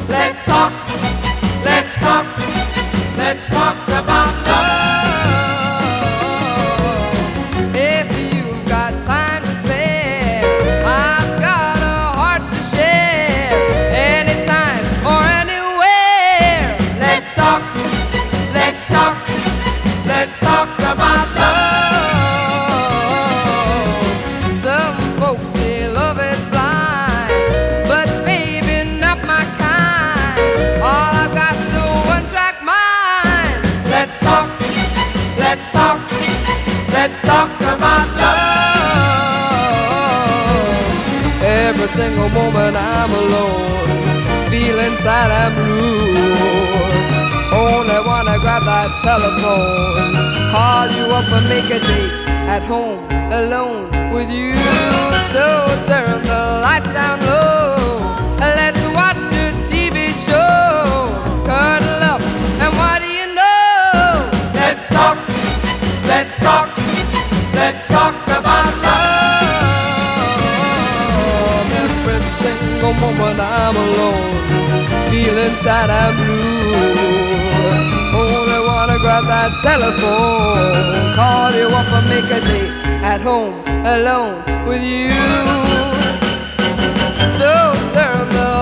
Let's talk, let's talk, let's talk about love. If you've got time to spare, I've got a heart to share. Anytime or anywhere. Let's talk, let's talk, let's talk about love. Some folks say love is blind, but baby, not my kind. All I've got's a one-track mind. Let's talk, let's talk, let's talk about love. Every single moment I'm alone, feeling sad and blue. Only wanna grab that telephone, call you up and make a date at home, alone with you. So turn the lights down low, let's watch a TV show, cuddle up, and what do you know? Let's talk, let's talk, let's talk about love. Every single moment I'm alone, feeling sad and blue. Only wanna grab that telephone, call you up and make a date at home, alone with you. So turn the